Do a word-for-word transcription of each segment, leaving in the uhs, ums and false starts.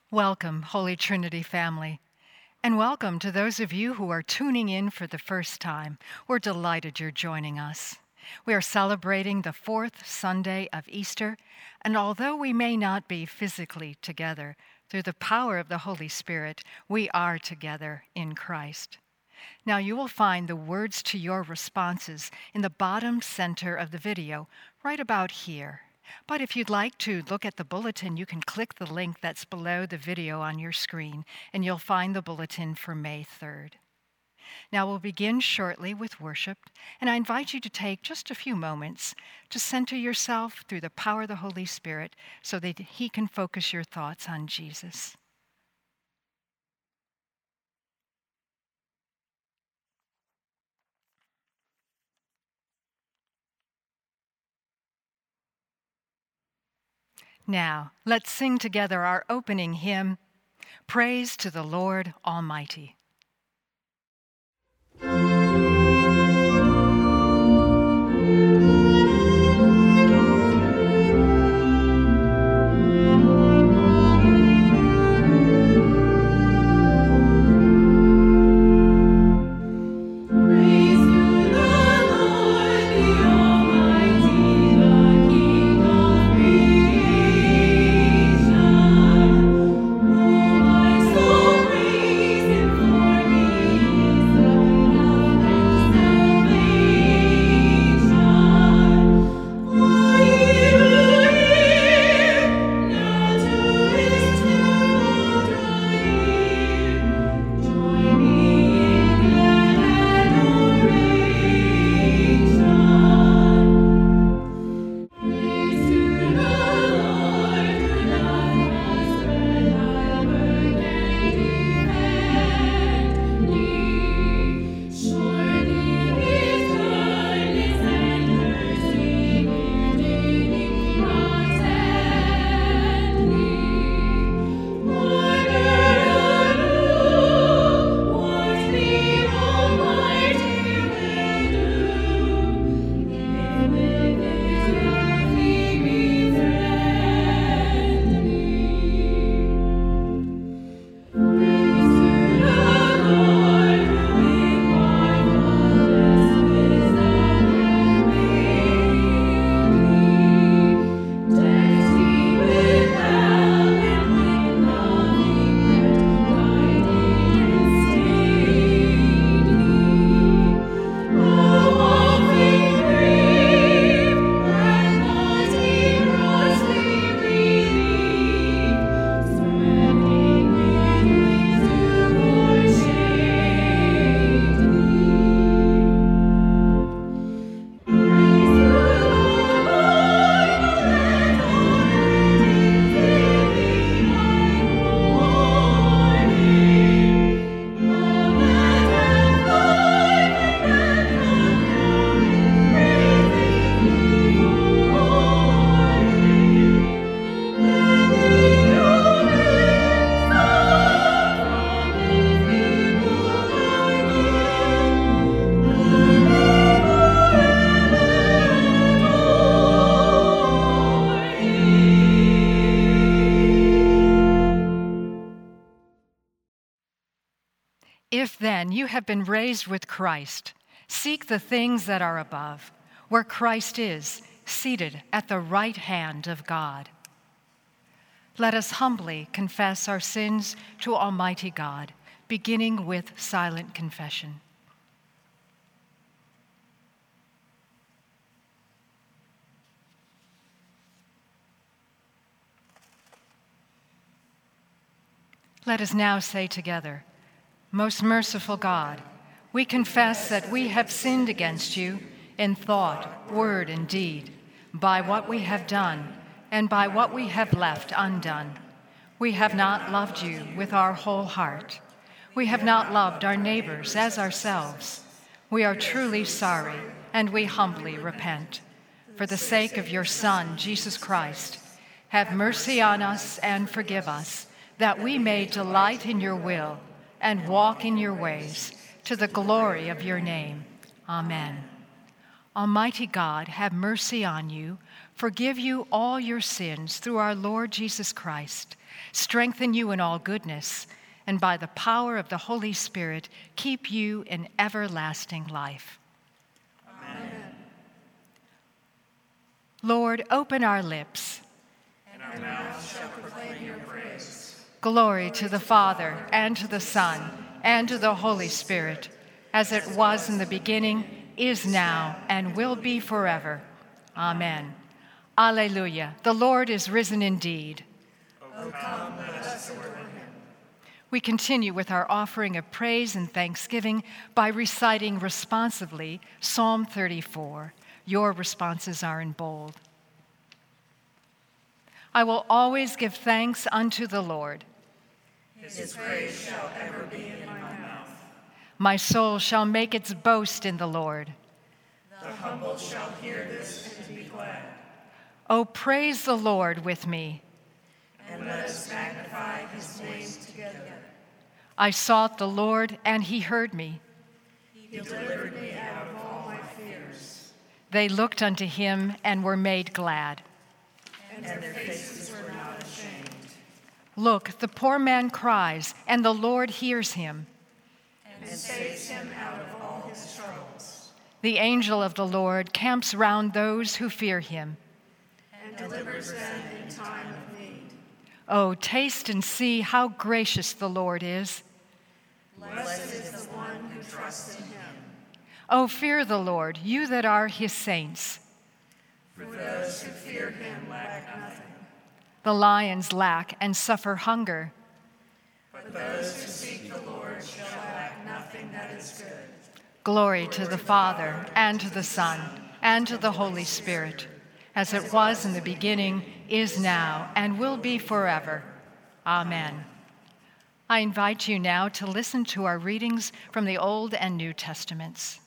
Welcome, Holy Trinity family, and welcome to those of you who are tuning in for the first time. We're delighted you're joining us. We are celebrating the fourth Sunday of Easter, and although we may not be physically together, through the power of the Holy Spirit, we are together in Christ. Now you will find the words to your responses in the bottom center of the video, right about here. But if you'd like to look at the bulletin, you can click the link that's below the video on your screen, and you'll find the bulletin for May third. Now we'll begin shortly with worship, and I invite you to take just a few moments to center yourself through the power of the Holy Spirit so that He can focus your thoughts on Jesus. Now, let's sing together our opening hymn, Praise to the Lord Almighty. If then you have been raised with Christ, seek the things that are above, where Christ is, seated at the right hand of God. Let us humbly confess our sins to Almighty God, beginning with silent confession. Let us now say together, Most merciful God, we confess that we have sinned against you in thought, word, and deed, by what we have done and by what we have left undone. We have not loved you with our whole heart. We have not loved our neighbors as ourselves. We are truly sorry, and we humbly repent. For the sake of your Son, Jesus Christ, have mercy on us and forgive us, that we may delight in your will and walk in your ways, to the glory of your name. Amen. Almighty God, have mercy on you, forgive you all your sins through our Lord Jesus Christ, strengthen you in all goodness, and by the power of the Holy Spirit, keep you in everlasting life. Amen. Lord, open our lips, and our mouths shall proclaim your praise. Glory to the Father, and to the Son, and to the Holy Spirit, as it was in the beginning, is now, and will be forever. Amen. Alleluia. The Lord is risen indeed. O come, let us adore him. We continue with our offering of praise and thanksgiving by reciting responsively Psalm thirty-four. Your responses are in bold. I will always give thanks unto the Lord. His praise shall ever be in my mouth. My soul shall make its boast in the Lord. The humble shall hear this and be glad. Oh, praise the Lord with me. And let us magnify his name together. I sought the Lord, and he heard me. He delivered me out of all my fears. They looked unto him and were made glad. And their faces were not ashamed. Look, the poor man cries, and the Lord hears him. And saves him out of all his troubles. The angel of the Lord camps round those who fear him. And delivers them in time of need. Oh, taste and see how gracious the Lord is. Blessed is the one who trusts in him. Oh, fear the Lord, you that are his saints. For those who fear him lack nothing. The lions lack and suffer hunger. But those who seek the Lord shall lack nothing that is good. Glory to the Father, and to the Son, and to the Holy Spirit, as it was in the beginning, is now, and will be forever. Amen. I invite you now to listen to our readings from the Old and New Testaments.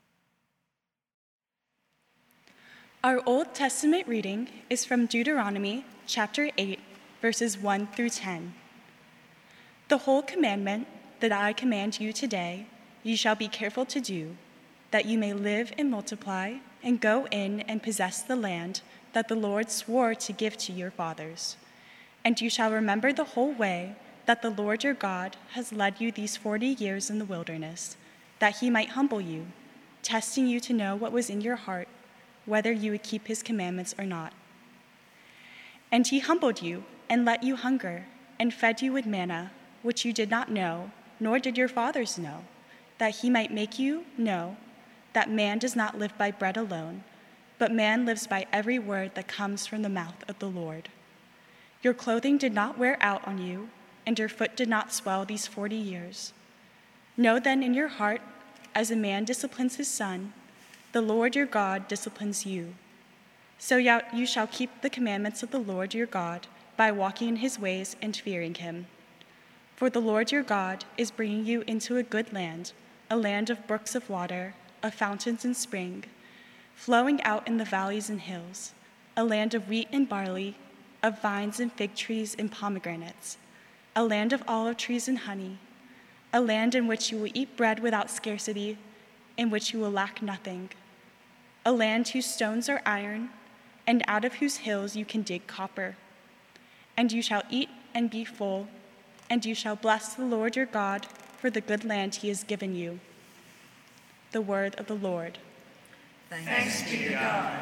Our Old Testament reading is from Deuteronomy chapter eight, verses one through ten. The whole commandment that I command you today, you shall be careful to do, that you may live and multiply and go in and possess the land that the Lord swore to give to your fathers. And you shall remember the whole way that the Lord your God has led you these forty years in the wilderness, that he might humble you, testing you to know what was in your heart, whether you would keep his commandments or not. And he humbled you and let you hunger and fed you with manna, which you did not know, nor did your fathers know, that he might make you know that man does not live by bread alone, but man lives by every word that comes from the mouth of the Lord. Your clothing did not wear out on you, and your foot did not swell these forty years. Know then in your heart, as a man disciplines his son, the Lord your God disciplines you. So you shall keep the commandments of the Lord your God by walking in his ways and fearing him. For the Lord your God is bringing you into a good land, a land of brooks of water, of fountains and spring, flowing out in the valleys and hills, a land of wheat and barley, of vines and fig trees and pomegranates, a land of olive trees and honey, a land in which you will eat bread without scarcity, in which you will lack nothing, a land whose stones are iron, and out of whose hills you can dig copper. And you shall eat and be full, and you shall bless the Lord your God for the good land he has given you. The word of the Lord. Thanks be to God.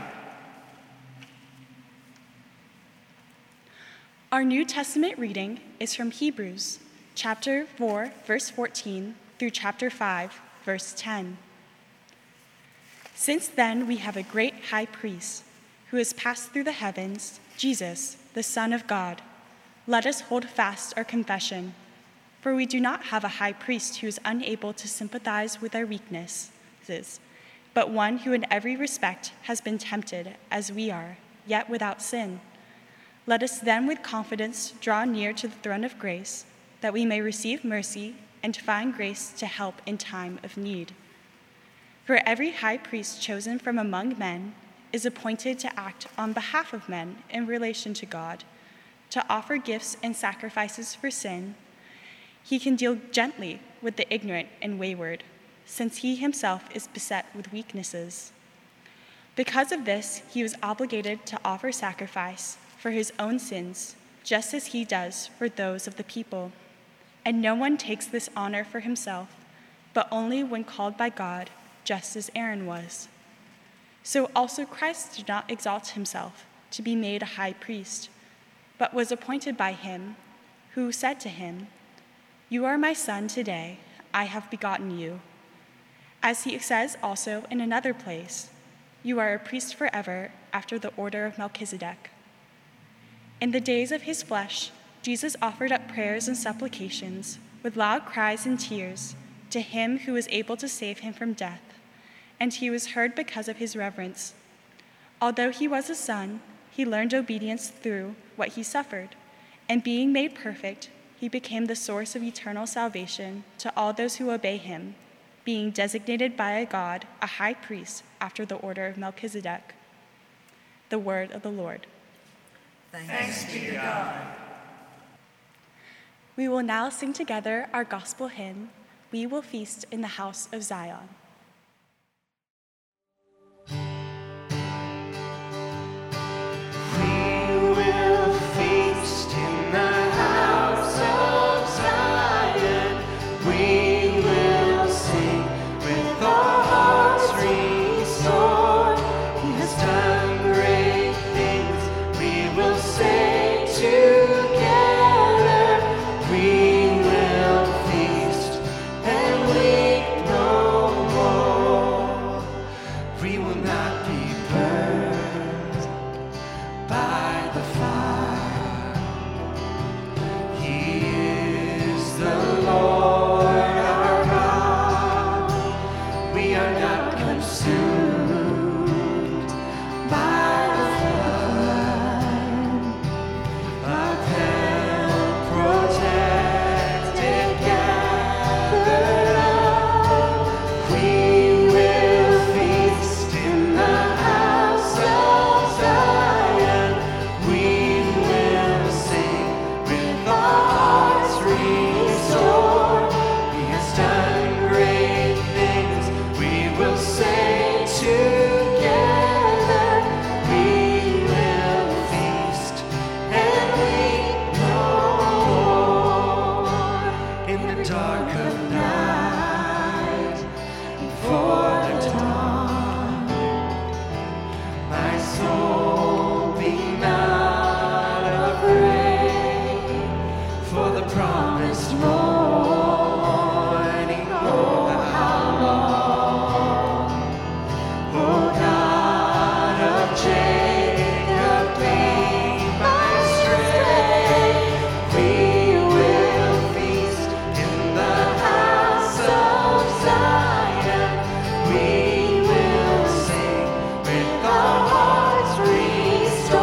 Our New Testament reading is from Hebrews, chapter four, verse fourteen, through chapter five, verse ten. Since then we have a great high priest who has passed through the heavens, Jesus, the Son of God. Let us hold fast our confession, for we do not have a high priest who is unable to sympathize with our weaknesses, but one who in every respect has been tempted as we are, yet without sin. Let us then with confidence draw near to the throne of grace, that we may receive mercy and find grace to help in time of need. For every high priest chosen from among men is appointed to act on behalf of men in relation to God, to offer gifts and sacrifices for sin. He can deal gently with the ignorant and wayward, since he himself is beset with weaknesses. Because of this, he was obligated to offer sacrifice for his own sins, just as he does for those of the people. And no one takes this honor for himself, but only when called by God, just as Aaron was. So also Christ did not exalt himself to be made a high priest, but was appointed by him, who said to him, "You are my son today, I have begotten you." As he says also in another place, "You are a priest forever after the order of Melchizedek." In the days of his flesh, Jesus offered up prayers and supplications with loud cries and tears to him who was able to save him from death, and he was heard because of his reverence. Although he was a son, he learned obedience through what he suffered, and being made perfect, he became the source of eternal salvation to all those who obey him, being designated by God a high priest after the order of Melchizedek. The word of the Lord. Thanks be to God. We will now sing together our gospel hymn, "We Will Feast in the House of Zion."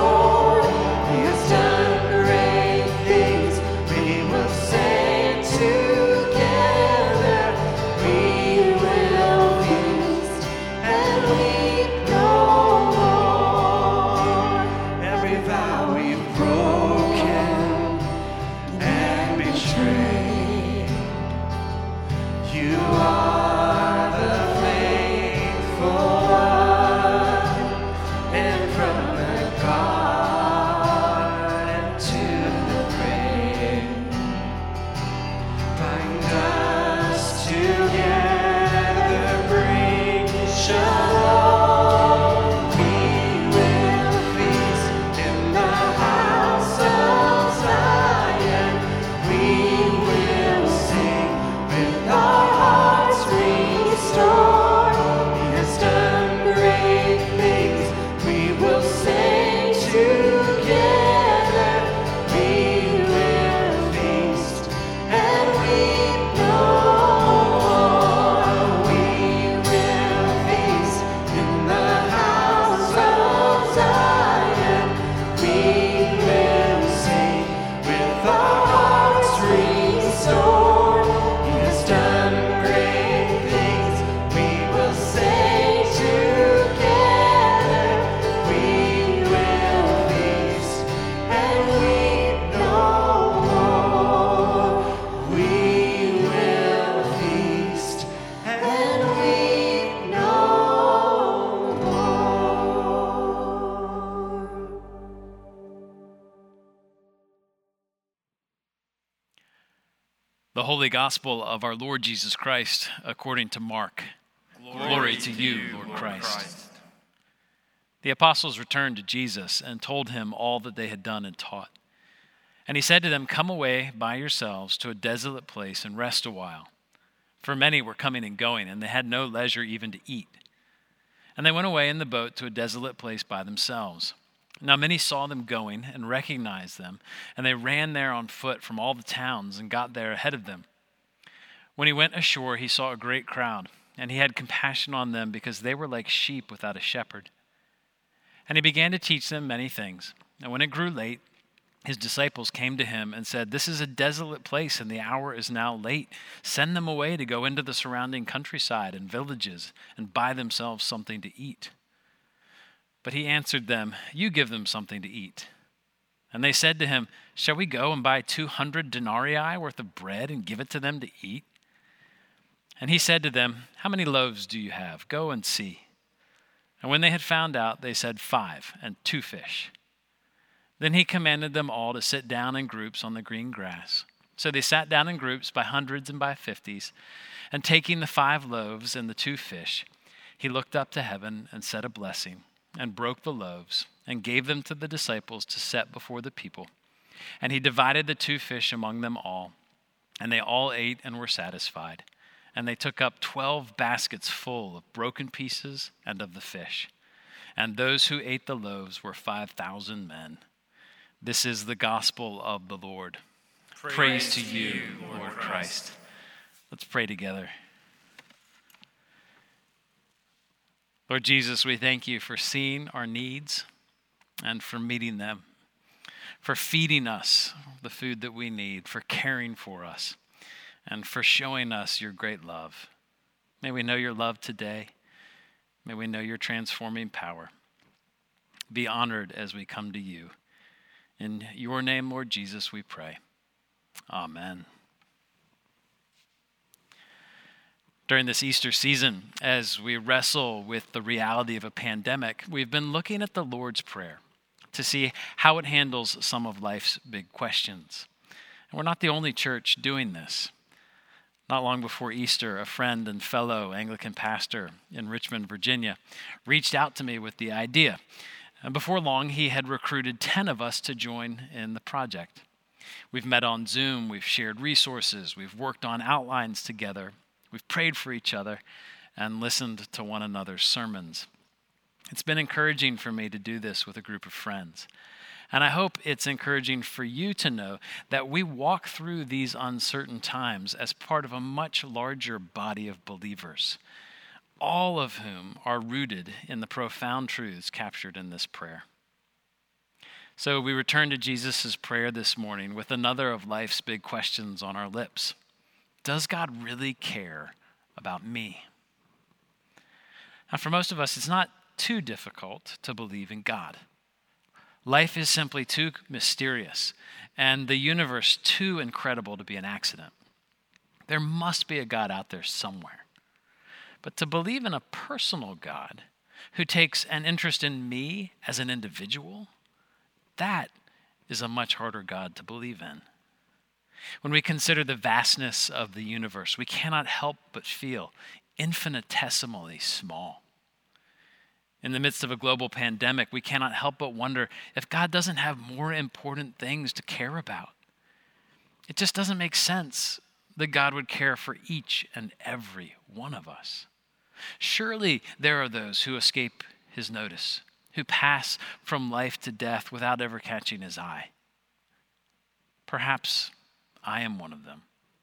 To The Holy Gospel of our Lord Jesus Christ according to Mark. Glory, Glory to you, Lord Christ. Christ. The apostles returned to Jesus and told him all that they had done and taught. And he said to them, "Come away by yourselves to a desolate place and rest a while." For many were coming and going, and they had no leisure even to eat. And they went away in the boat to a desolate place by themselves. Now many saw them going and recognized them, and they ran there on foot from all the towns and got there ahead of them. When he went ashore, he saw a great crowd, and he had compassion on them because they were like sheep without a shepherd. And he began to teach them many things. And when it grew late, his disciples came to him and said, "This is a desolate place, and the hour is now late. Send them away to go into the surrounding countryside and villages and buy themselves something to eat." But he answered them, "You give them something to eat." And they said to him, "Shall we go and buy two hundred denarii worth of bread and give it to them to eat?" And he said to them, "How many loaves do you have? Go and see." And when they had found out, they said, "Five, and two fish." Then he commanded them all to sit down in groups on the green grass. So they sat down in groups by hundreds and by fifties. And taking the five loaves and the two fish, he looked up to heaven and said a blessing, and broke the loaves, and gave them to the disciples to set before the people. And he divided the two fish among them all, and they all ate and were satisfied. And they took up twelve baskets full of broken pieces and of the fish. And those who ate the loaves were five thousand men. This is the gospel of the Lord. Praise, Praise to you, Lord, Lord Christ. Christ. Let's pray together. Lord Jesus, we thank you for seeing our needs and for meeting them, for feeding us the food that we need, for caring for us, and for showing us your great love. May we know your love today. May we know your transforming power. Be honored as we come to you. In your name, Lord Jesus, we pray. Amen. During this Easter season, as we wrestle with the reality of a pandemic, we've been looking at the Lord's Prayer to see how it handles some of life's big questions. And we're not the only church doing this. Not long before Easter, a friend and fellow Anglican pastor in Richmond, Virginia, reached out to me with the idea. And before long, he had recruited ten of us to join in the project. We've met on Zoom, we've shared resources, we've worked on outlines together, we've prayed for each other, and listened to one another's sermons. It's been encouraging for me to do this with a group of friends. And I hope it's encouraging for you to know that we walk through these uncertain times as part of a much larger body of believers, all of whom are rooted in the profound truths captured in this prayer. So we return to Jesus' prayer this morning with another of life's big questions on our lips. Does God really care about me? Now, for most of us, it's not too difficult to believe in God. Life is simply too mysterious, and the universe too incredible to be an accident. There must be a God out there somewhere. But to believe in a personal God who takes an interest in me as an individual, that is a much harder God to believe in. When we consider the vastness of the universe, we cannot help but feel infinitesimally small. In the midst of a global pandemic, we cannot help but wonder if God doesn't have more important things to care about. It just doesn't make sense that God would care for each and every one of us. Surely there are those who escape his notice, who pass from life to death without ever catching his eye. Perhaps I am one of them.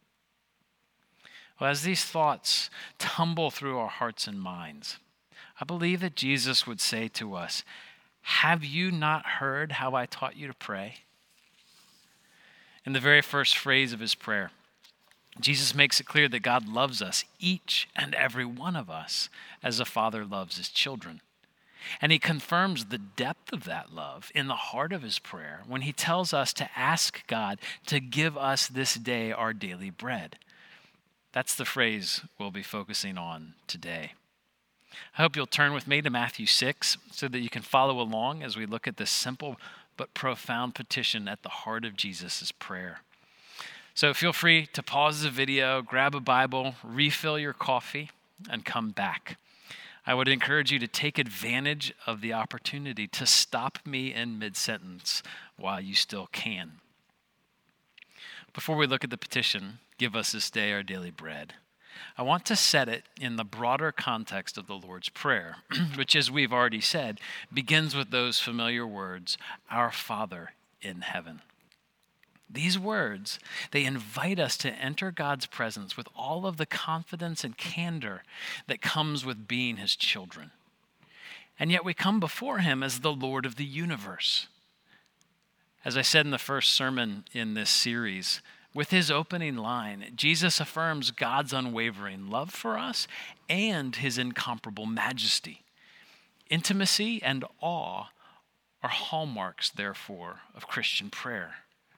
Well, as these thoughts tumble through our hearts and minds, I believe that Jesus would say to us, "Have you not heard how I taught you to pray?" In the very first phrase of his prayer, Jesus makes it clear that God loves us, each and every one of us, as a father loves his children. And he confirms the depth of that love in the heart of his prayer when he tells us to ask God to give us this day our daily bread. That's the phrase we'll be focusing on today. I hope you'll turn with me to Matthew six so that you can follow along as we look at this simple but profound petition at the heart of Jesus' prayer. So feel free to pause the video, grab a Bible, refill your coffee, and come back. I would encourage you to take advantage of the opportunity to stop me in mid-sentence while you still can. Before we look at the petition, "Give us this day our daily bread," I want to set it in the broader context of the Lord's Prayer, which, as we've already said, begins with those familiar words, "Our Father in heaven." These words, they invite us to enter God's presence with all of the confidence and candor that comes with being his children. And yet we come before him as the Lord of the universe. As I said in the first sermon in this series, with his opening line, Jesus affirms God's unwavering love for us and his incomparable majesty. Intimacy and awe are hallmarks, therefore, of Christian prayer.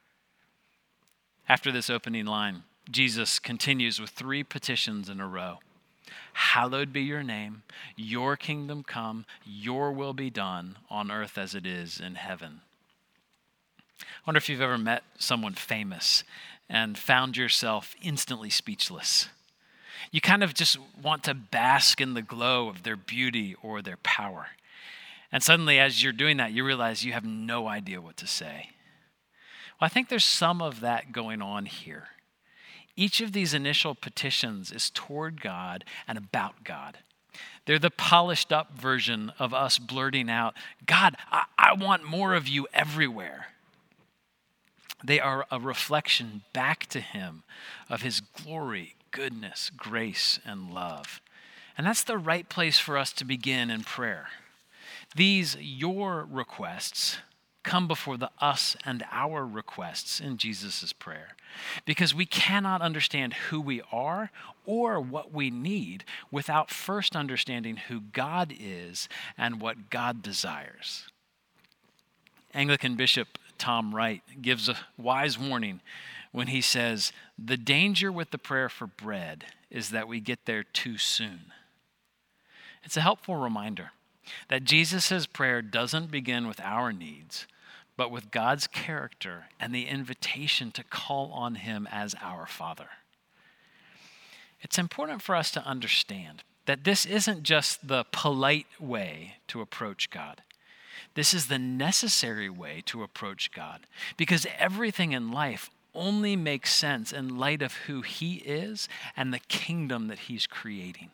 After this opening line, Jesus continues with three petitions in a row. "Hallowed be your name, your kingdom come, your will be done on earth as it is in heaven." I wonder if you've ever met someone famous and found yourself instantly speechless. You kind of just want to bask in the glow of their beauty or their power. And suddenly, as you're doing that, you realize you have no idea what to say. Well, I think there's some of that going on here. Each of these initial petitions is toward God and about God. They're the polished up version of us blurting out, "God, I, I want more of you everywhere." They are a reflection back to him of his glory, goodness, grace, and love. And that's the right place for us to begin in prayer. These your requests come before the us and our requests in Jesus' prayer, because we cannot understand who we are or what we need without first understanding who God is and what God desires. Anglican Bishop Tom Wright gives a wise warning when he says, "The danger with the prayer for bread is that we get there too soon." It's a helpful reminder that Jesus' prayer doesn't begin with our needs, but with God's character and the invitation to call on him as our Father. It's important for us to understand that this isn't just the polite way to approach God. This is the necessary way to approach God, because everything in life only makes sense in light of who he is and the kingdom that he's creating.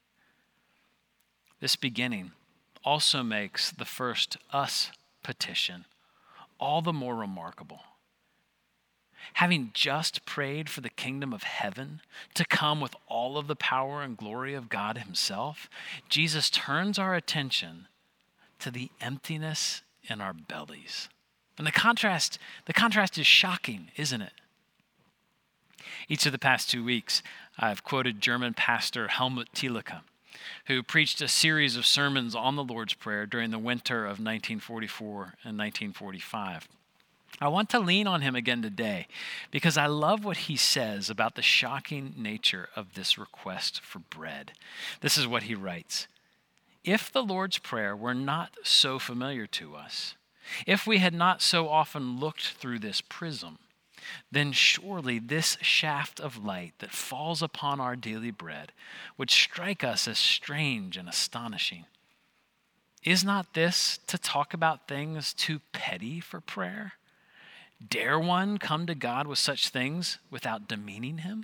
This beginning also makes the first us petition all the more remarkable. Having just prayed for the kingdom of heaven to come with all of the power and glory of God himself, Jesus turns our attention to the emptiness in our bellies. And the contrast, the contrast is shocking, isn't it? Each of the past two weeks, I've quoted German pastor Helmut Thielicke, who preached a series of sermons on the Lord's Prayer during the winter of nineteen forty-four and nineteen forty-five. I want to lean on him again today because I love what he says about the shocking nature of this request for bread. This is what he writes. "If the Lord's Prayer were not so familiar to us, if we had not so often looked through this prism, then surely this shaft of light that falls upon our daily bread would strike us as strange and astonishing. Is not this to talk about things too petty for prayer? Dare one come to God with such things without demeaning him?"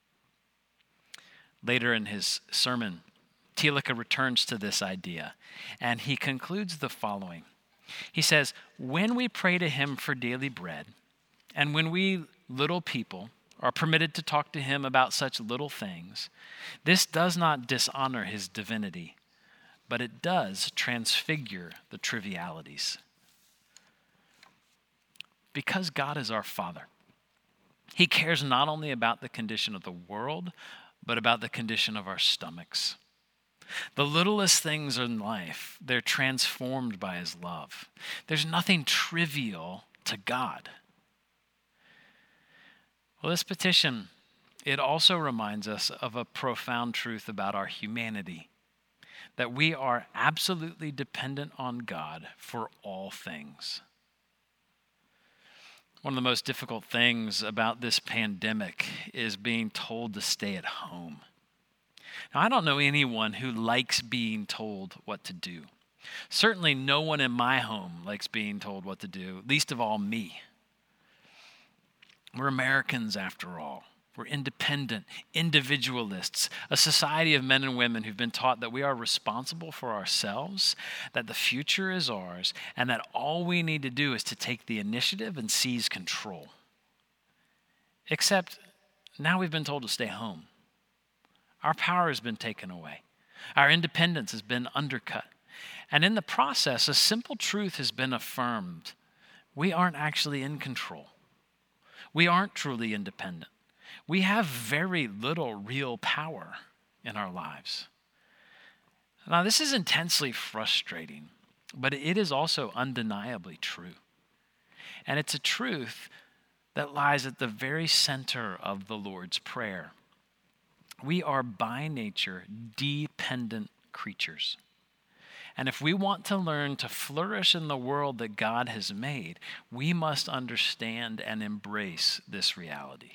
Later in his sermon, Thielicke returns to this idea, and he concludes the following. He says, "When we pray to him for daily bread, and when we little people are permitted to talk to him about such little things, this does not dishonor his divinity, but it does transfigure the trivialities." Because God is our Father, he cares not only about the condition of the world, but about the condition of our stomachs. The littlest things in life, they're transformed by his love. There's nothing trivial to God. Well, this petition, it also reminds us of a profound truth about our humanity, that we are absolutely dependent on God for all things. One of the most difficult things about this pandemic is being told to stay at home. Now, I don't know anyone who likes being told what to do. Certainly no one in my home likes being told what to do, least of all me. We're Americans after all. We're independent, individualists, a society of men and women who've been taught that we are responsible for ourselves, that the future is ours, and that all we need to do is to take the initiative and seize control. Except now we've been told to stay home. Our power has been taken away. Our independence has been undercut. And in the process, a simple truth has been affirmed. We aren't actually in control. We aren't truly independent. We have very little real power in our lives. Now, this is intensely frustrating, but it is also undeniably true. And it's a truth that lies at the very center of the Lord's Prayer. We are by nature dependent creatures. And if we want to learn to flourish in the world that God has made, we must understand and embrace this reality.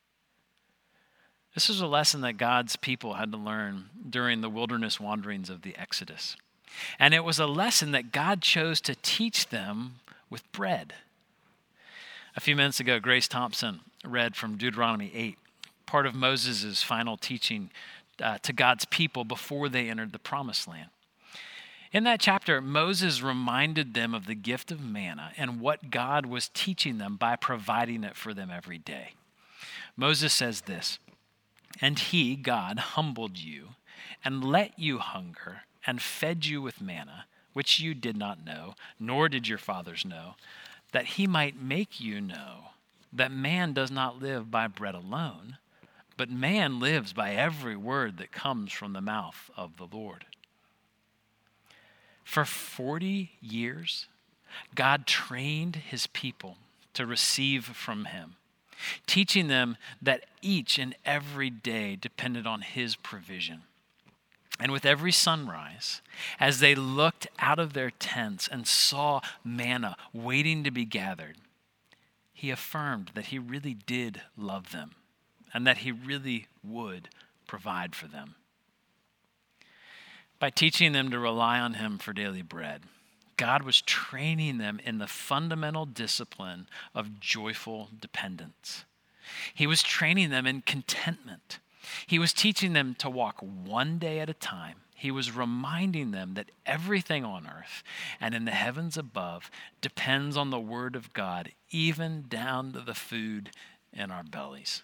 This is a lesson that God's people had to learn during the wilderness wanderings of the Exodus. And it was a lesson that God chose to teach them with bread. A few minutes ago, Grace Thompson read from Deuteronomy eight, part of Moses' final teaching uh, to God's people before they entered the Promised Land. In that chapter, Moses reminded them of the gift of manna and what God was teaching them by providing it for them every day. Moses says this, "And he, God, humbled you and let you hunger and fed you with manna, which you did not know, nor did your fathers know, that he might make you know that man does not live by bread alone, but man lives by every word that comes from the mouth of the Lord." For forty years, God trained his people to receive from him, teaching them that each and every day depended on his provision. And with every sunrise, as they looked out of their tents and saw manna waiting to be gathered, he affirmed that he really did love them and that he really would provide for them. By teaching them to rely on him for daily bread, God was training them in the fundamental discipline of joyful dependence. He was training them in contentment. He was teaching them to walk one day at a time. He was reminding them that everything on earth and in the heavens above depends on the word of God, even down to the food in our bellies.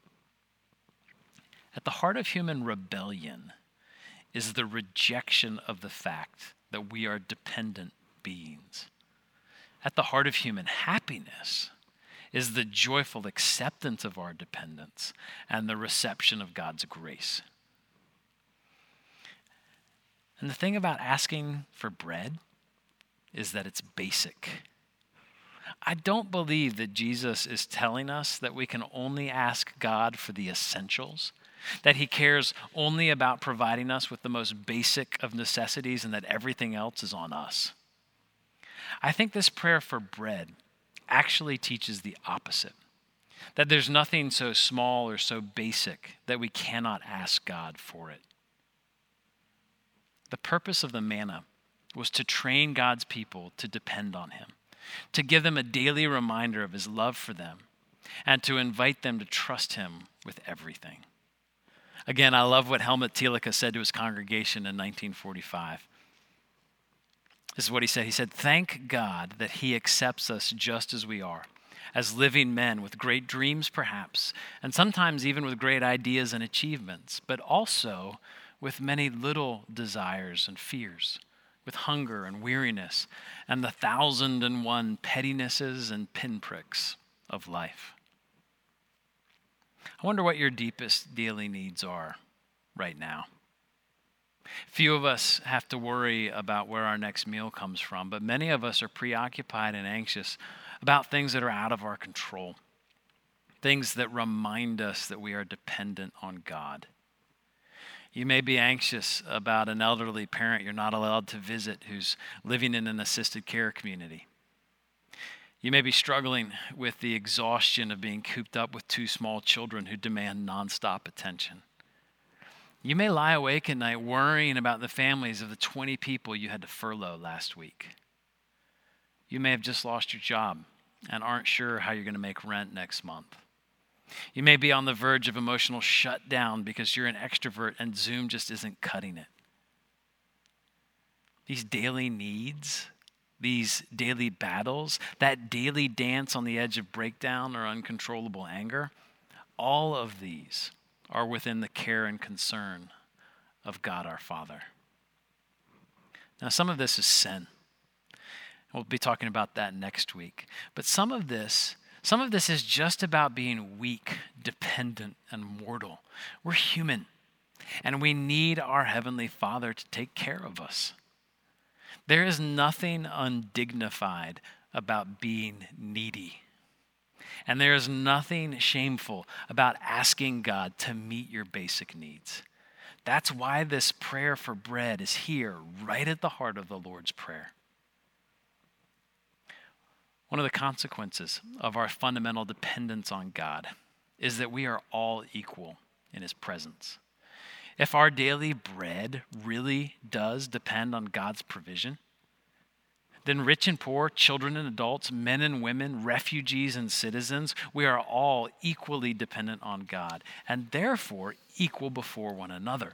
At the heart of human rebellion is the rejection of the fact that we are dependent beings. At the heart of human happiness is the joyful acceptance of our dependence and the reception of God's grace. And the thing about asking for bread is that it's basic. I don't believe that Jesus is telling us that we can only ask God for the essentials, that he cares only about providing us with the most basic of necessities and that everything else is on us. I think this prayer for bread actually teaches the opposite, that there's nothing so small or so basic that we cannot ask God for it. The purpose of the manna was to train God's people to depend on him, to give them a daily reminder of his love for them, and to invite them to trust him with everything. Again, I love what Helmut Thielicke said to his congregation in nineteen forty-five. This is what he said. He said, "Thank God that he accepts us just as we are, as living men with great dreams perhaps, and sometimes even with great ideas and achievements, but also with many little desires and fears, with hunger and weariness, and the thousand and one pettinesses and pinpricks of life." I wonder what your deepest daily needs are right now. Few of us have to worry about where our next meal comes from, but many of us are preoccupied and anxious about things that are out of our control, things that remind us that we are dependent on God. You may be anxious about an elderly parent you're not allowed to visit who's living in an assisted care community. You may be struggling with the exhaustion of being cooped up with two small children who demand nonstop attention. You may lie awake at night worrying about the families of the twenty people you had to furlough last week. You may have just lost your job and aren't sure how you're going to make rent next month. You may be on the verge of emotional shutdown because you're an extrovert and Zoom just isn't cutting it. These daily needs, these daily battles, that daily dance on the edge of breakdown or uncontrollable anger, all of these are within the care and concern of God our Father. Now, some of this is sin. We'll be talking about that next week. But some of this, some of this is just about being weak, dependent, and mortal. We're human, and we need our Heavenly Father to take care of us. There is nothing undignified about being needy. And there is nothing shameful about asking God to meet your basic needs. That's why this prayer for bread is here, right at the heart of the Lord's Prayer. One of the consequences of our fundamental dependence on God is that we are all equal in His presence. If our daily bread really does depend on God's provision, then rich and poor, children and adults, men and women, refugees and citizens, we are all equally dependent on God and therefore equal before one another.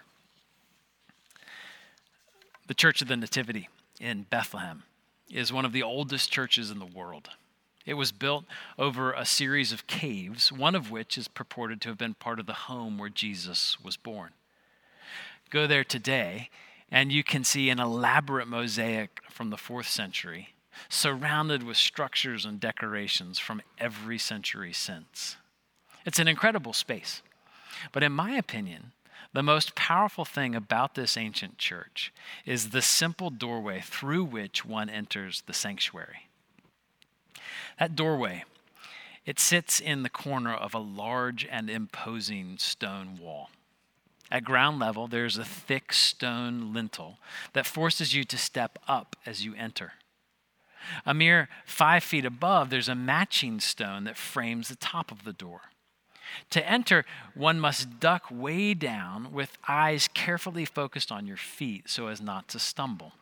The Church of the Nativity in Bethlehem is one of the oldest churches in the world. It was built over a series of caves, one of which is purported to have been part of the home where Jesus was born. Go there today, and you can see an elaborate mosaic from the fourth century, surrounded with structures and decorations from every century since. It's an incredible space. But in my opinion, the most powerful thing about this ancient church is the simple doorway through which one enters the sanctuary. That doorway, it sits in the corner of a large and imposing stone wall. At ground level, there's a thick stone lintel that forces you to step up as you enter. A mere five feet above, there's a matching stone that frames the top of the door. To enter, one must duck way down with eyes carefully focused on your feet so as not to stumble.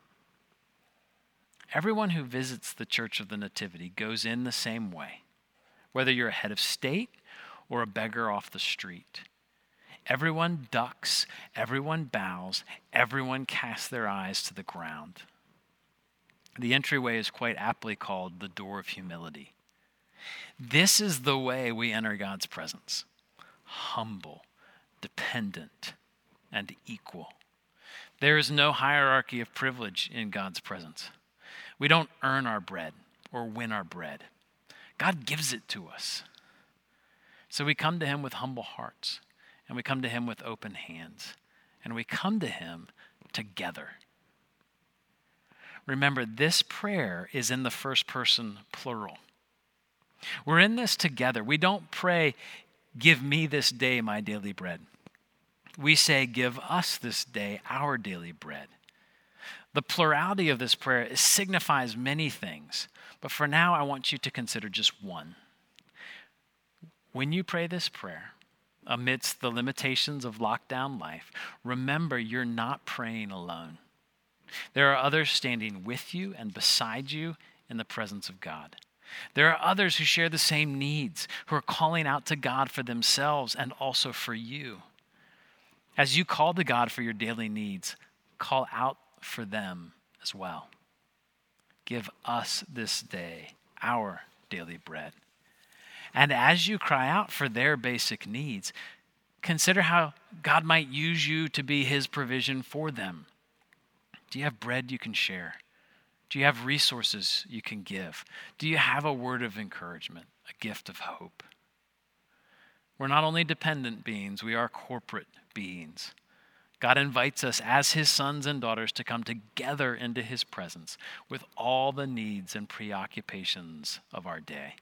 Everyone who visits the Church of the Nativity goes in the same way, whether you're a head of state or a beggar off the street. Everyone ducks, everyone bows, everyone casts their eyes to the ground. The entryway is quite aptly called the door of humility. This is the way we enter God's presence. Humble, dependent, and equal. There is no hierarchy of privilege in God's presence. We don't earn our bread or win our bread. God gives it to us. So we come to Him with humble hearts, and we come to Him with open hands, and we come to Him together. Remember, this prayer is in the first person plural. We're in this together. We don't pray, "Give me this day my daily bread." We say, "Give us this day our daily bread." The plurality of this prayer signifies many things, but for now I want you to consider just one. When you pray this prayer, amidst the limitations of lockdown life, remember you're not praying alone. There are others standing with you and beside you in the presence of God. There are others who share the same needs, who are calling out to God for themselves and also for you. As you call to God for your daily needs, call out for them as well. Give us this day our daily bread. And as you cry out for their basic needs, consider how God might use you to be His provision for them. Do you have bread you can share? Do you have resources you can give? Do you have a word of encouragement, a gift of hope? We're not only dependent beings, we are corporate beings. God invites us as His sons and daughters to come together into His presence with all the needs and preoccupations of our day.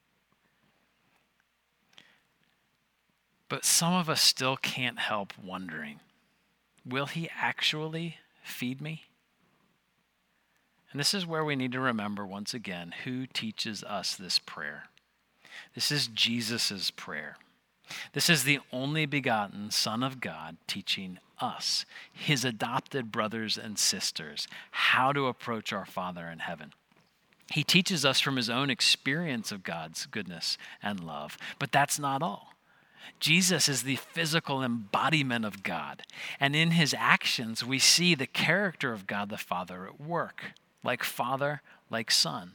But some of us still can't help wondering, will He actually feed me? And this is where we need to remember once again who teaches us this prayer. This is Jesus' prayer. This is the only begotten Son of God teaching us, his adopted brothers and sisters, how to approach our Father in heaven. He teaches us from his own experience of God's goodness and love, but that's not all. Jesus is the physical embodiment of God, and in his actions we see the character of God the Father at work, like Father, like Son.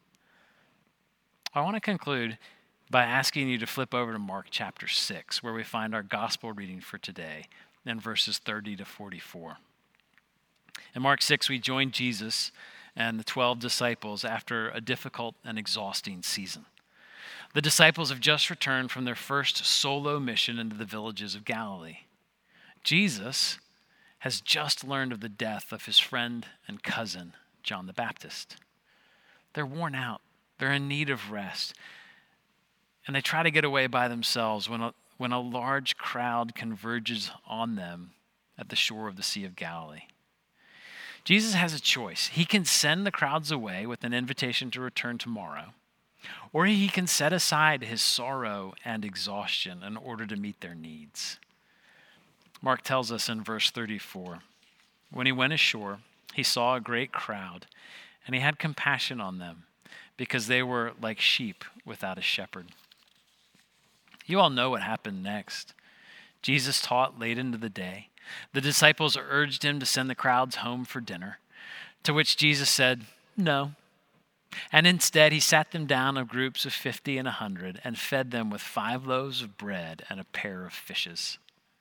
I want to conclude by asking you to flip over to Mark chapter six, where we find our gospel reading for today in verses thirty to forty-four. In Mark six, we join Jesus and the twelve disciples after a difficult and exhausting season. The disciples have just returned from their first solo mission into the villages of Galilee. Jesus has just learned of the death of his friend and cousin, John the Baptist. They're worn out. They're in need of rest. And they try to get away by themselves when a, when a large crowd converges on them at the shore of the Sea of Galilee. Jesus has a choice. He can send the crowds away with an invitation to return tomorrow, or he can set aside his sorrow and exhaustion in order to meet their needs. Mark tells us in verse thirty-four, when he went ashore, he saw a great crowd, and he had compassion on them, because they were like sheep without a shepherd. You all know what happened next. Jesus taught late into the day. The disciples urged him to send the crowds home for dinner, to which Jesus said, no. And instead, he sat them down in groups of fifty and a hundred and fed them with five loaves of bread and a pair of fishes.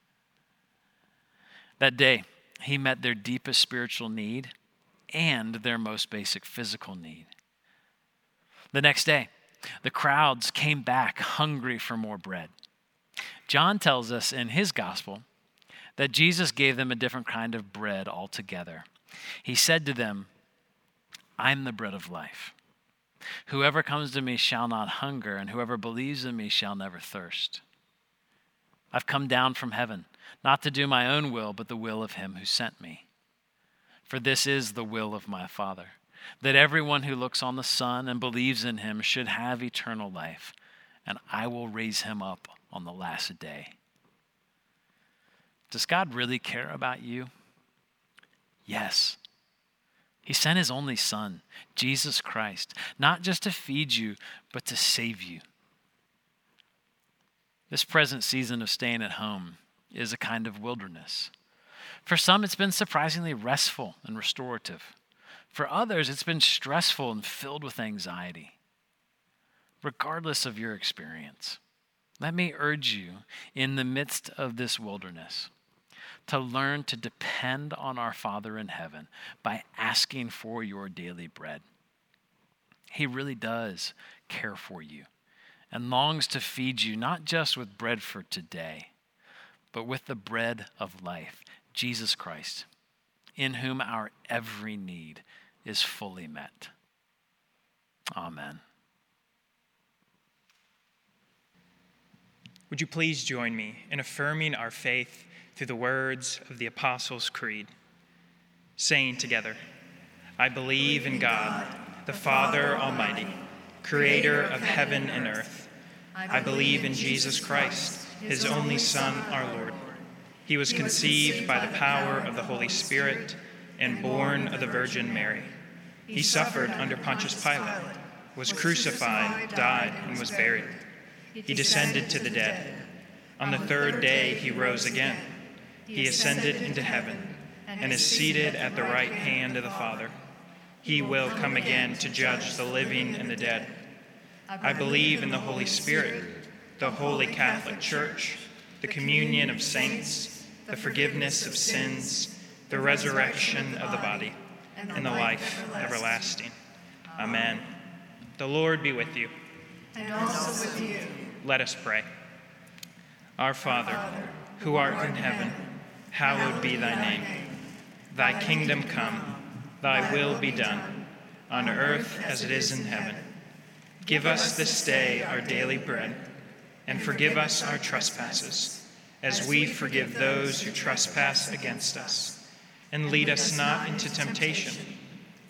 That day, he met their deepest spiritual need and their most basic physical need. The next day, the crowds came back hungry for more bread. John tells us in his gospel that Jesus gave them a different kind of bread altogether. He said to them, I'm the bread of life. Whoever comes to me shall not hunger, and whoever believes in me shall never thirst. I've come down from heaven, not to do my own will, but the will of him who sent me. For this is the will of my Father, that everyone who looks on the Son and believes in him should have eternal life, and I will raise him up on the last day. Does God really care about you? Yes. He sent his only Son, Jesus Christ, not just to feed you, but to save you. This present season of staying at home is a kind of wilderness. For some, it's been surprisingly restful and restorative. For others, it's been stressful and filled with anxiety. Regardless of your experience, let me urge you in the midst of this wilderness to learn to depend on our Father in heaven by asking for your daily bread. He really does care for you and longs to feed you not just with bread for today, but with the bread of life, Jesus Christ, in whom our every need is fully met. Amen. Would you please join me in affirming our faith through the words of the Apostles' Creed, saying together, I believe in God, the Father Almighty, creator of heaven and earth. I believe in Jesus Christ, his only Son, our Lord. He was conceived by the power of the Holy Spirit and born of the Virgin Mary. He suffered under Pontius Pilate, was crucified, died, and was buried. He descended to the dead. On the third day he rose again. He ascended into heaven and is seated at the right hand of the Father. He will come again to judge the living and the dead. I believe in the Holy Spirit, the Holy Catholic Church, the communion of saints, the forgiveness of sins, the resurrection of the body, and the life everlasting. Amen. The Lord be with you. And also with you. Let us pray. Our Father, who art in heaven, hallowed be thy name. Thy kingdom come, thy will be done, on earth as it is in heaven. Give us this day our daily bread, and forgive us our trespasses, as we forgive those who trespass against us. And lead us not into temptation,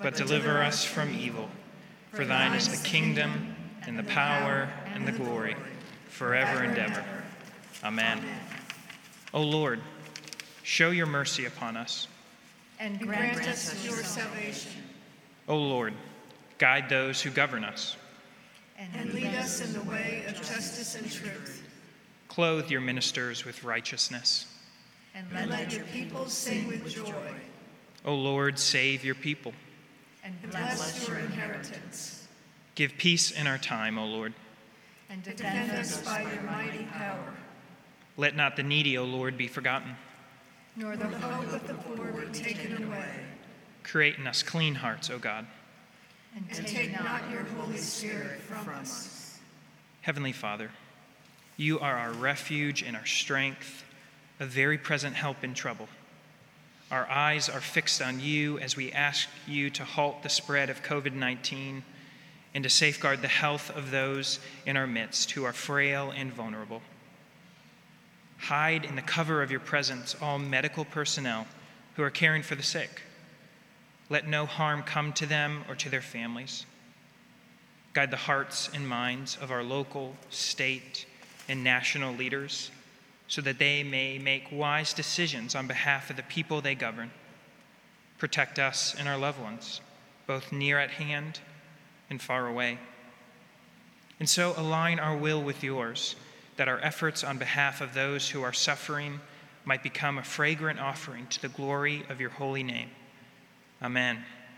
but deliver us from evil. For thine is the kingdom, and the power, and the glory, forever and ever. Amen. O Lord, show your mercy upon us. And grant us your salvation. O Lord, guide those who govern us. And lead us in the way of justice and truth. Clothe your ministers with righteousness. And let your people sing with joy. O Lord, save your people. And bless your inheritance. Give peace in our time, O Lord. And defend us by your mighty power. Let not the needy, O Lord, be forgotten. Nor the hope of the poor be taken away. Create in us clean hearts, O God. And take not your Holy Spirit from us. Heavenly Father, you are our refuge and our strength, a very present help in trouble. Our eyes are fixed on you as we ask you to halt the spread of covid nineteen and to safeguard the health of those in our midst who are frail and vulnerable. Hide in the cover of your presence all medical personnel who are caring for the sick. Let no harm come to them or to their families. Guide the hearts and minds of our local, state, and national leaders so that they may make wise decisions on behalf of the people they govern. Protect us and our loved ones, both near at hand and far away. And so align our will with yours, that our efforts on behalf of those who are suffering might become a fragrant offering to the glory of your holy name. Amen.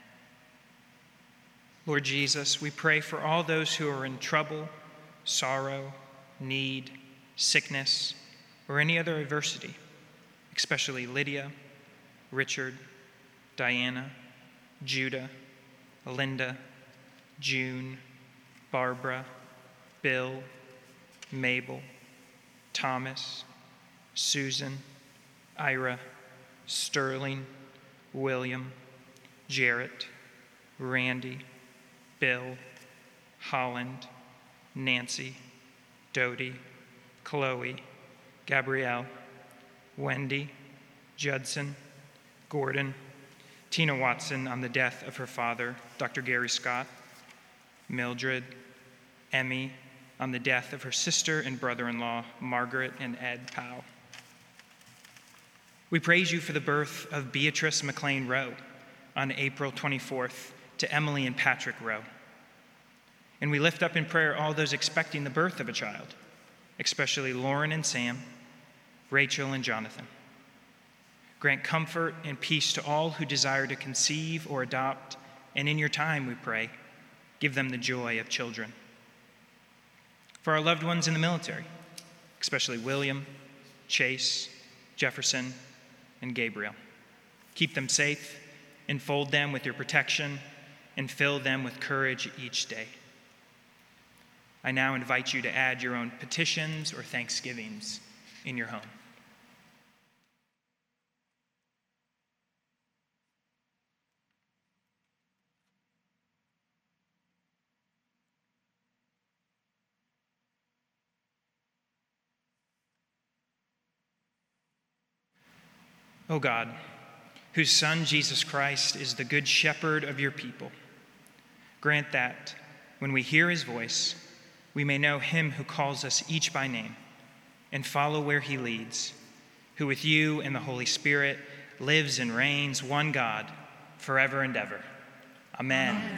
Lord Jesus, we pray for all those who are in trouble, sorrow, need, sickness, or any other adversity, especially Lydia, Richard, Diana, Judah, Linda, June, Barbara, Bill, Mabel, Thomas, Susan, Ira, Sterling, William, Jarrett, Randy, Bill, Holland, Nancy, Dodie, Chloe, Gabrielle, Wendy, Judson, Gordon, Tina Watson on the death of her father, Doctor Gary Scott, Mildred, Emmy on the death of her sister and brother-in-law, Margaret and Ed Powell. We praise you for the birth of Beatrice McLean Rowe on April twenty-fourth to Emily and Patrick Rowe. And we lift up in prayer all those expecting the birth of a child, especially Lauren and Sam, Rachel and Jonathan. Grant comfort and peace to all who desire to conceive or adopt, and in your time, we pray, give them the joy of children. For our loved ones in the military, especially William, Chase, Jefferson, and Gabriel, keep them safe, enfold them with your protection, and fill them with courage each day. I now invite you to add your own petitions or thanksgivings in your home. O God, whose Son, Jesus Christ, is the good shepherd of your people, grant that, when we hear his voice, we may know him who calls us each by name and follow where he leads, who with you and the Holy Spirit lives and reigns, one God, forever and ever. Amen. Amen.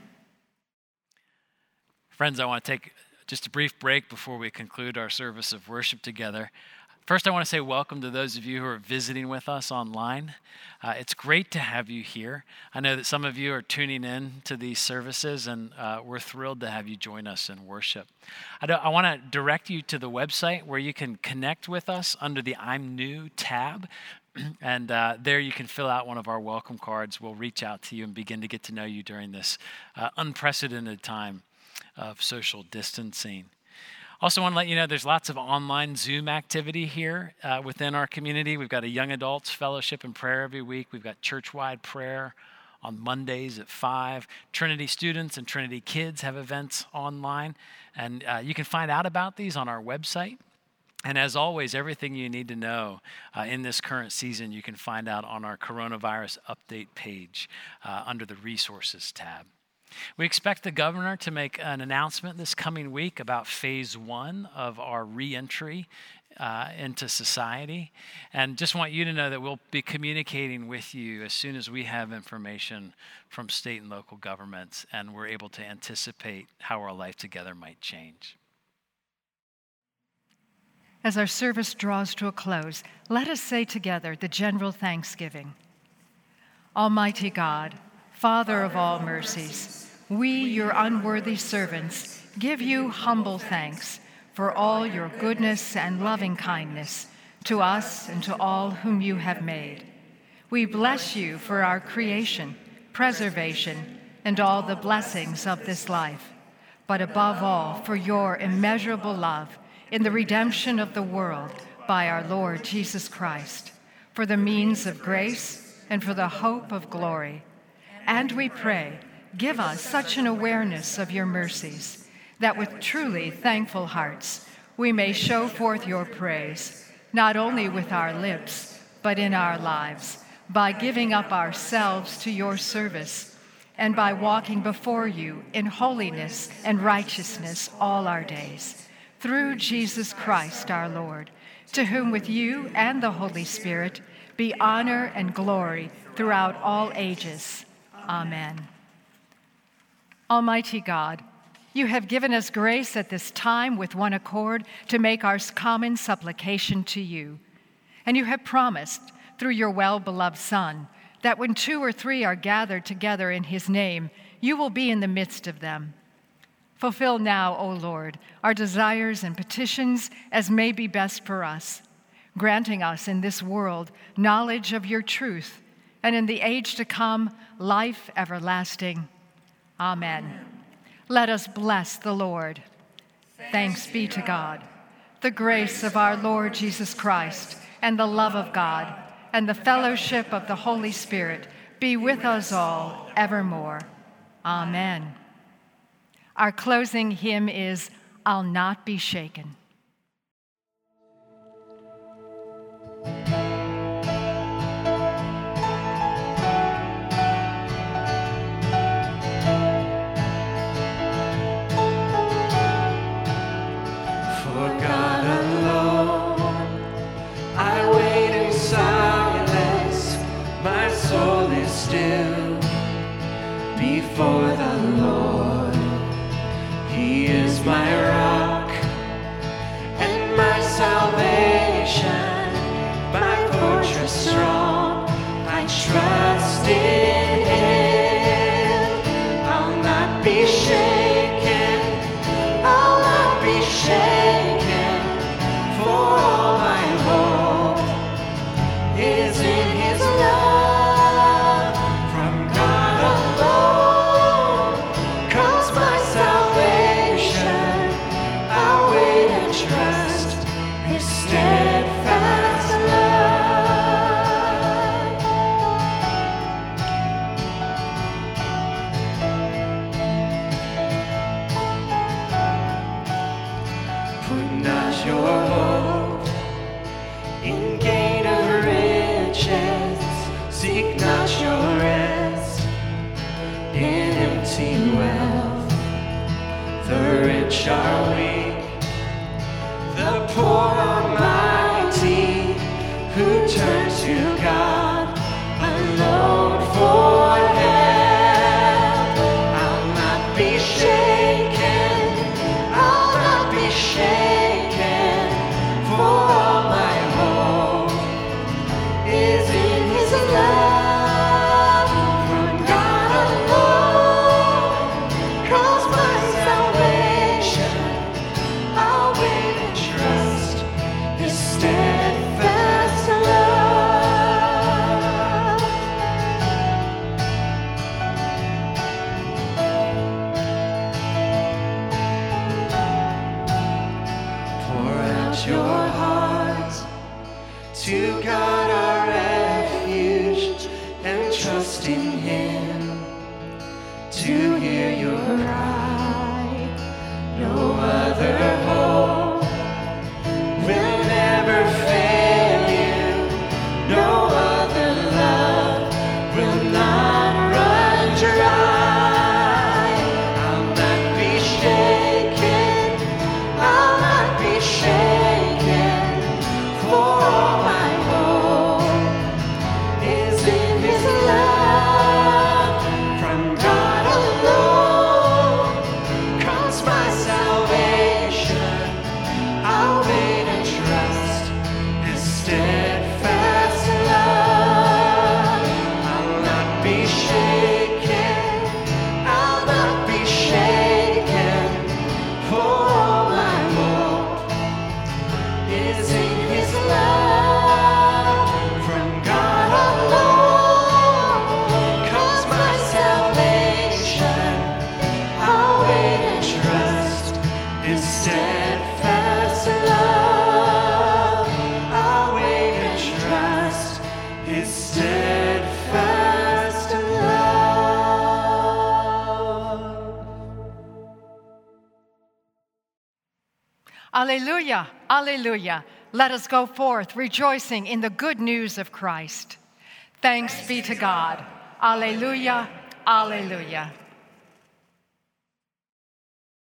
Friends, I want to take just a brief break before we conclude our service of worship together. First, I want to say welcome to those of you who are visiting with us online. Uh, it's great to have you here. I know that some of you are tuning in to these services, and uh, we're thrilled to have you join us in worship. I, do, I want to direct you to the website where you can connect with us under the I'm New tab. And uh, there you can fill out one of our welcome cards. We'll reach out to you and begin to get to know you during this uh, unprecedented time of social distancing. Also want to let you know there's lots of online Zoom activity here uh, within our community. We've got a young adults fellowship and prayer every week. We've got church-wide prayer on Mondays at five. Trinity students and Trinity kids have events online. And uh, you can find out about these on our website. And as always, everything you need to know uh, in this current season, you can find out on our coronavirus update page uh, under the resources tab. We expect the governor to make an announcement this coming week about phase one of our reentry uh, into society. And just want you to know that we'll be communicating with you as soon as we have information from state and local governments and we're able to anticipate how our life together might change. As our service draws to a close, let us say together the general thanksgiving. Almighty God, Father of all mercies, we, your unworthy servants, give you humble thanks for all your goodness and loving kindness to us and to all whom you have made. We bless you for our creation, preservation, and all the blessings of this life, but above all for your immeasurable love in the redemption of the world by our Lord Jesus Christ, for the means of grace and for the hope of glory. And we pray, give us such an awareness of your mercies that with truly thankful hearts we may show forth your praise, not only with our lips, but in our lives, by giving up ourselves to your service and by walking before you in holiness and righteousness all our days. Through Jesus Christ our Lord, to whom with you and the Holy Spirit be honor and glory throughout all ages. Amen. Almighty God, you have given us grace at this time with one accord to make our common supplication to you. And you have promised through your well-beloved Son that when two or three are gathered together in his name, you will be in the midst of them. Fulfill now, O Lord, our desires and petitions as may be best for us, granting us in this world knowledge of your truth, and in the age to come, life everlasting. Amen. Let us bless the Lord. Thanks be to God. The grace of our Lord Jesus Christ, and the love of God, and the fellowship of the Holy Spirit be with us all evermore. Amen. Our closing hymn is, I'll Not Be Shaken. Still before the Lord, He is my rock and my salvation, my fortress strong, I trust in Him. I'll not be shaken, I'll not be shaken, for all my hope is in His love. Are weak, the poor are mighty, who turn to God alone for help. I'll not be shaken, I'll not be shaken, for all my hope is in His love. From God alone comes my salvation. I'll wait and trust His steadfast love. Pour out your heart to God our refuge, and trust in Him to hear your cry. No other hope will is in his love. From God alone comes my salvation. I'll wait and trust his steadfast love. I'll wait and trust his steadfast love. Alleluia, alleluia. Let us go forth rejoicing in the good news of Christ. Thanks be to God. Alleluia, alleluia.